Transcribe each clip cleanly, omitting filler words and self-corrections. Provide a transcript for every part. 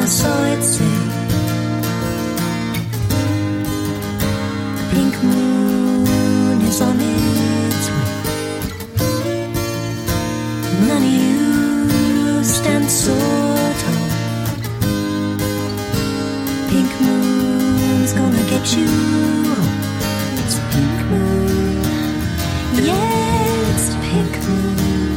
I saw it say, the pink moon is on its way. None of you stand so tall. Pink moon's gonna get you home. It's a pink moon. Yeah, it's a pink moon.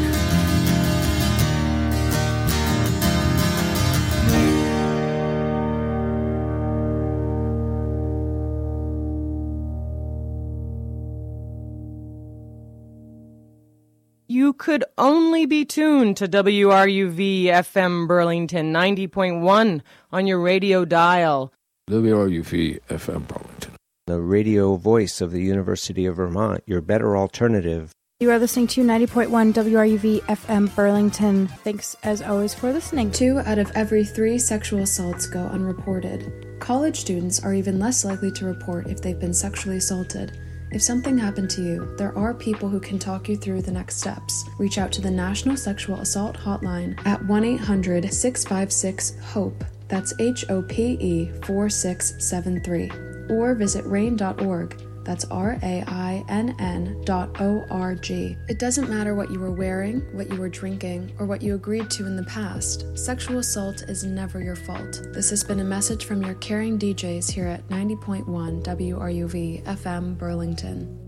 You could only be tuned to WRUV FM Burlington 90.1 on your radio dial. WRUV FM Burlington. The radio voice of the University of Vermont, your better alternative. You are listening to 90.1 WRUV FM Burlington. Thanks, as always, for listening. 2 out of every 3 sexual assaults go unreported. College students are even less likely to report if they've been sexually assaulted. If something happened to you, there are people who can talk you through the next steps. Reach out to the National Sexual Assault Hotline at 1-800-656-HOPE. That's HOPE 4673. Or visit RAIN.org. That's RAINN.org. It doesn't matter what you were wearing, what you were drinking, or what you agreed to in the past. Sexual assault is never your fault. This has been a message from your caring DJs here at 90.1 WRUV FM Burlington.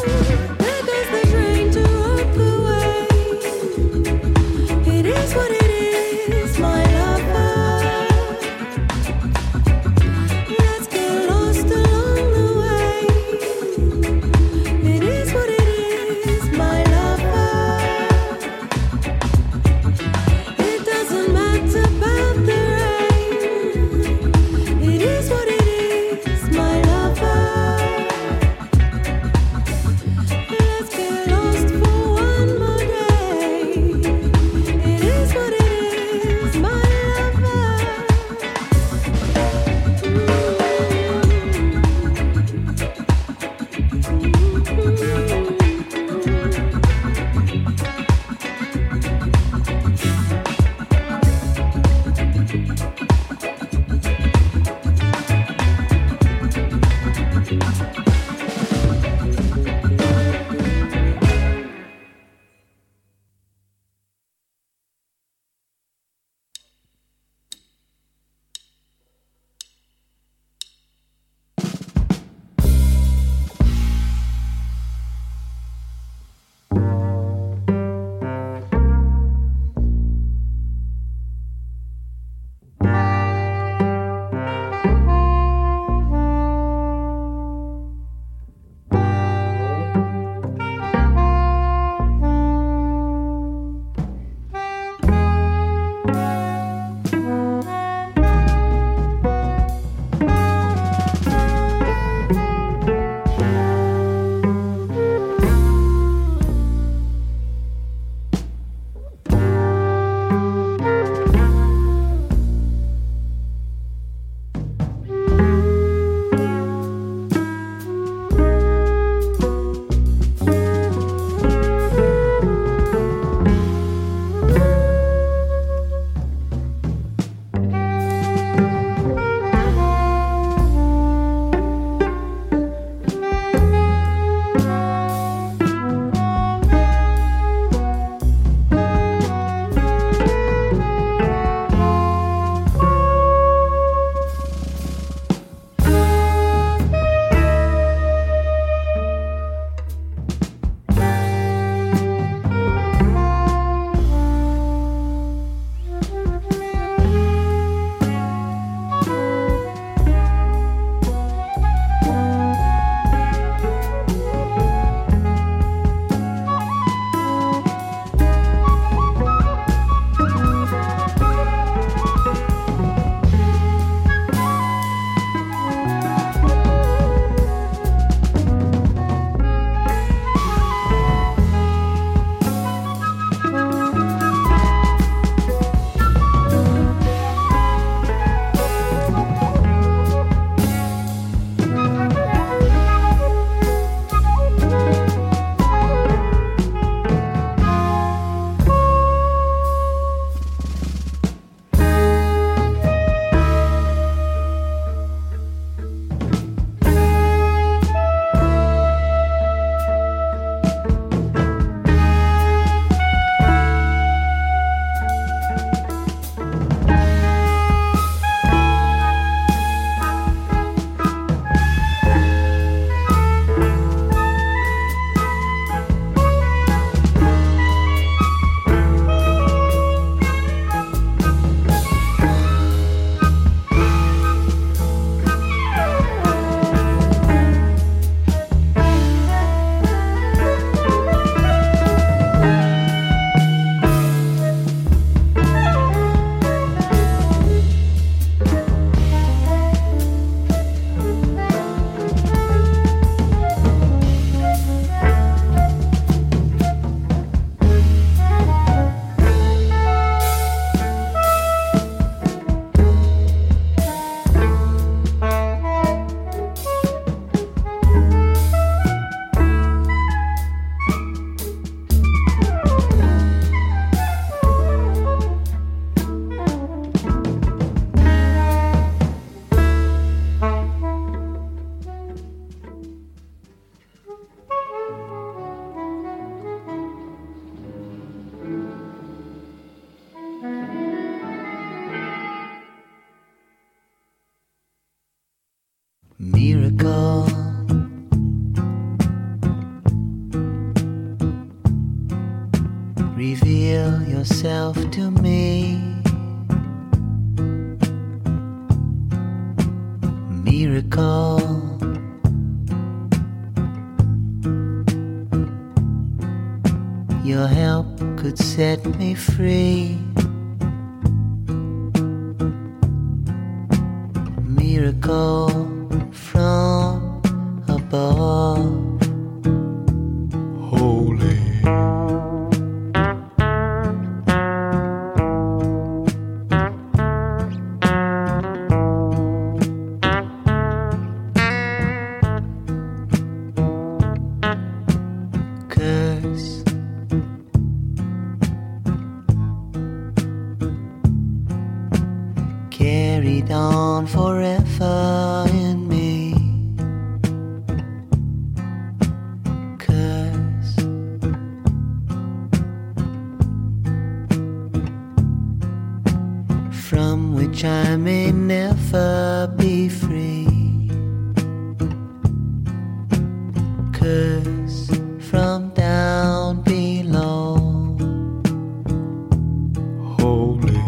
What it is. miracle. Your help could set me free. Miracle from above. Holy. Curse. Carried on forever in me. Curse. From which I may never be free. Curse from down below. Holy.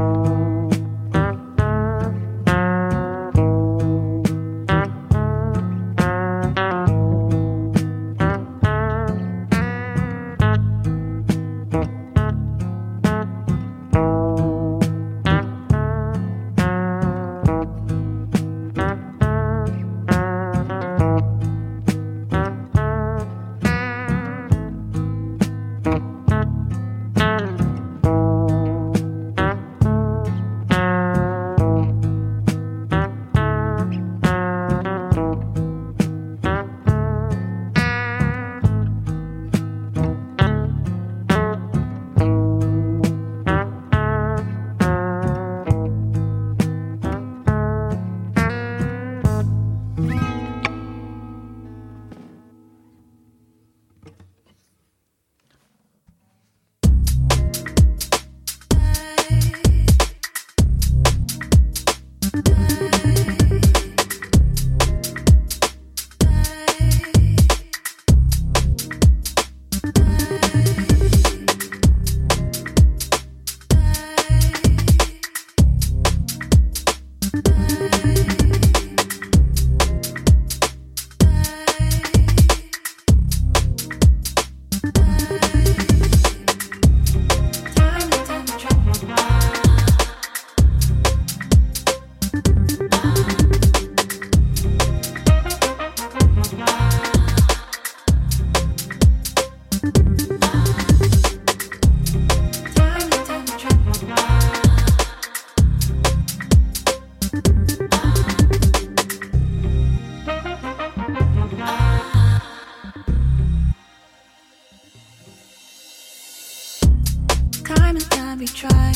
Time and time we try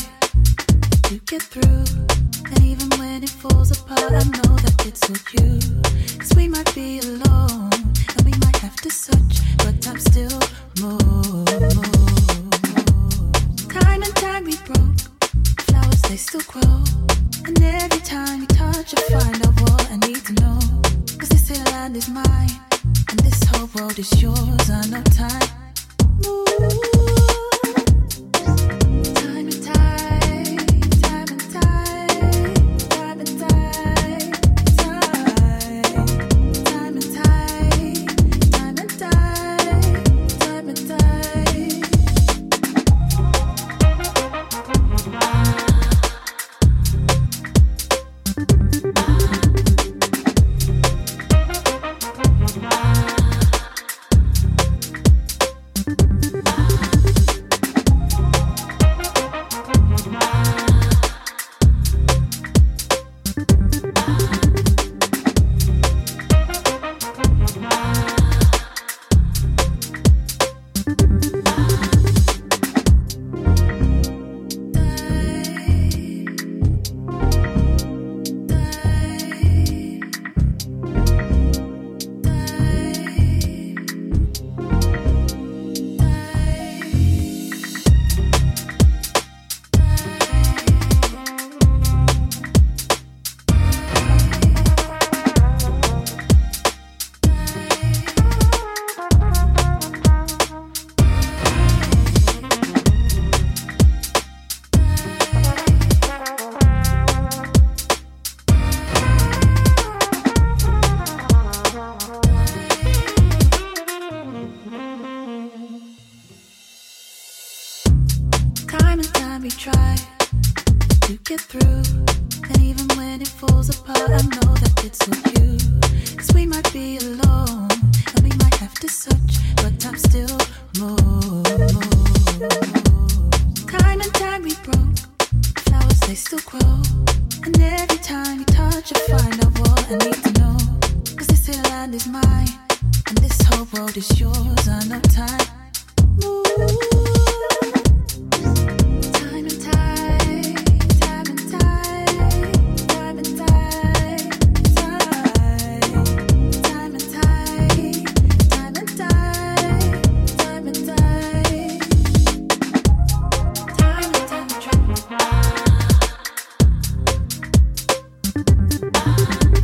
to get through, and even when it falls apart, I know that it's all you. 'Cause we might be alone, and we might have to search, but time still moves. Time and time we broke, flowers they still grow, and every time you touch I find out what I need to know. 'Cause this here land is mine, and this whole world is yours. I know time moves. And even when it falls apart, I know that it's all you. 'Cause we might be alone, and we might have to search, but time still moves. Time and time we broke, flowers they still grow. And every time you touch, I find out what I need to know. 'Cause this here land is mine, and this whole world is yours. I know time moves. Time and time, time and time, time and time, time, time and time, time and time, time and time, time and time.